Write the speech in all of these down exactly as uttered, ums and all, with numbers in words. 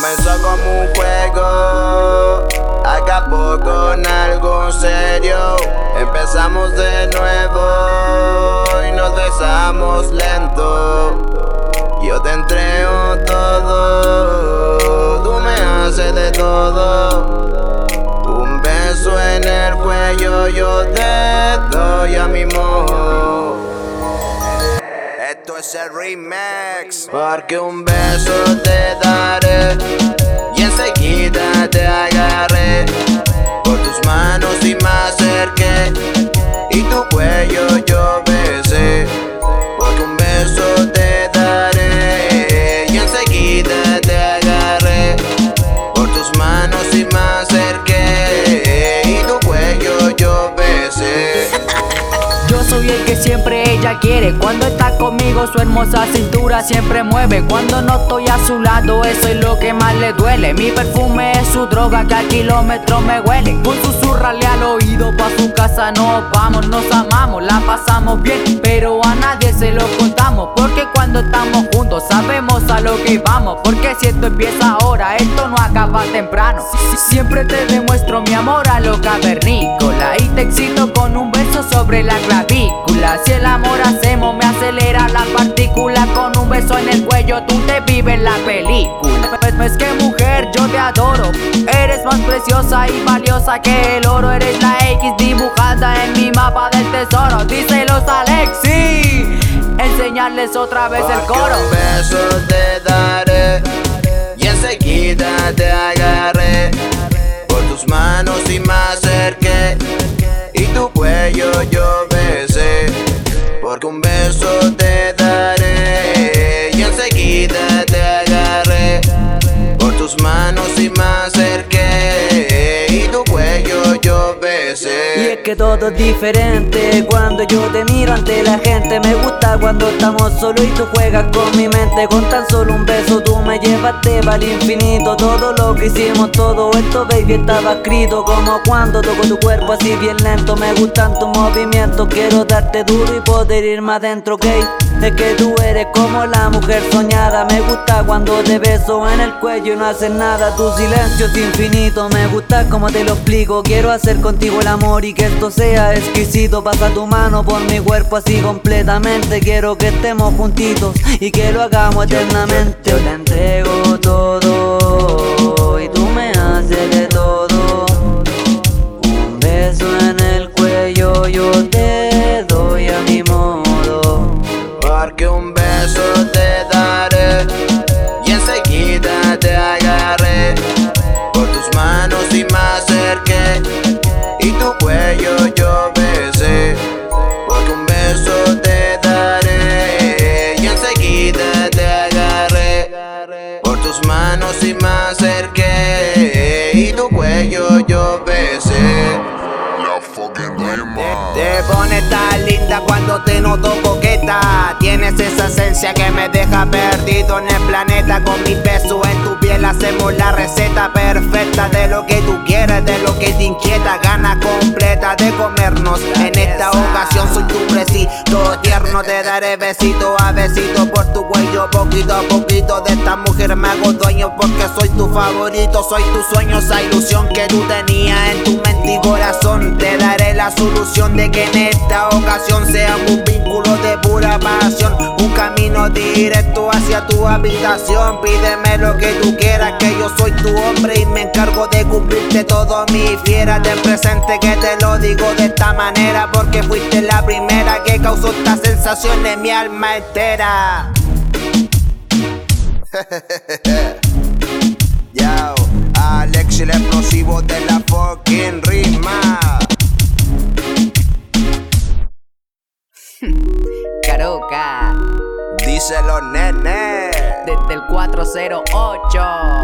Comenzó como un juego, acabó con algo serio. Empezamos de nuevo y nos besamos lento. Yo te entrego todo, tú me haces de todo. Un beso en el cuello yo te doy a mi modo. Esto es el remix. Porque un beso te daré y enseguida te agarré. Por tus manos y me acerqué y tu cuello yo besé. Porque un beso te daré y enseguida te agarré. Por tus manos y me acerqué y tu cuello yo besé. Yo soy el que siempre ella quiere. Cuando está conmigo su hermosa cintura siempre mueve. Cuando no estoy a su lado eso es lo que más le duele. Mi perfume es su droga que a kilómetros me huele. Con susurrarle al oído pa' su casa nos vamos. Nos amamos, la pasamos bien, pero a nadie se lo contamos. Porque cuando estamos juntos sabemos a lo que vamos. Porque si esto empieza ahora, esto no acaba temprano. Siempre te demuestro mi amor a lo cavernícola y te excito con un beso sobre la clavícula. Si el amor hacemos me acelera la partícula. Con un beso en el cuello tú te vives la película. Pues no es que mujer yo te adoro, eres más preciosa y valiosa que el oro. Eres la X dibujada en mi mapa del tesoro. Díselos Alexi, enseñarles otra vez el coro. Un beso te daré y enseguida te agarré. Por tus manos y me acerqué y tu cuello yo besé. Porque un beso te daré y enseguida te agarré. Por tus manos y me acerqué y tu cuello yo besé. Y es que todo es diferente cuando yo te miro ante la gente. Me gusta cuando estamos solos y tú juegas con mi mente. Con tan solo un beso tú me llevaste para el infinito. Todo lo que hicimos, todo esto baby estaba escrito. Como cuando toco tu cuerpo así bien lento. Me gustan tus movimientos, quiero darte duro y poder ir más adentro, ok. Es que tú eres como la mujer soñada. Me gusta cuando te beso en el cuello y no haces nada. Tu silencio es infinito, me gusta como te lo explico. Quiero hacer contigo el amor y que esto sea exquisito. Pasa tu mano por mi cuerpo así completamente. Quiero que estemos juntitos y que lo hagamos eternamente. Yo te entrego todo y tú me haces de todo. Un beso en el cuello yo te doy a mi modo. Porque un beso te daré y enseguida te agarré. Por tus manos y me acerqué y tu cuello yo besé. Porque un beso te daré y enseguida te agarré. Por tus manos y me acerqué y tu cuello yo besé. Te pones tan linda cuando te noto coqueta. Tienes esa esencia que me deja perdido en el planeta. Con mi beso en tu piel hacemos la receta perfecta de lo que tú quieres, de lo que te inquieta. Gana completa de comernos. En esta ocasión soy tu besito tierno. Te daré besito a besito por tu cuello. Poquito a poquito de esta mujer me hago dueño. Porque soy tu favorito, soy tu sueño. Esa ilusión que tú tenías en tu mente y corazón. Te daré la solución de que en esta ocasión seamos un vínculo de pura pasión. Un camino directo hacia tu habitación. Pídeme lo que tú quieras, que yo soy tu hombre y me encargo de cumplirte todo, mi fiera. Ten presente que te lo digo de esta manera, porque fuiste la primera que causó esta sensación en mi alma entera. Yo, Alex el explosivo de la fucking rima. Caroca, Díselo, nene. desde el cuatro cero ocho.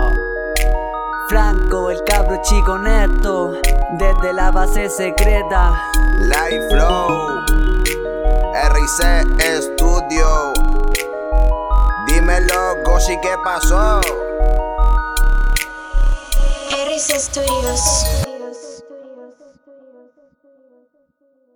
Franco, el cabro chico neto, desde la base secreta. Live Flow, R C Studio. Dímelo, Goshi, ¿qué pasó? R C Studios.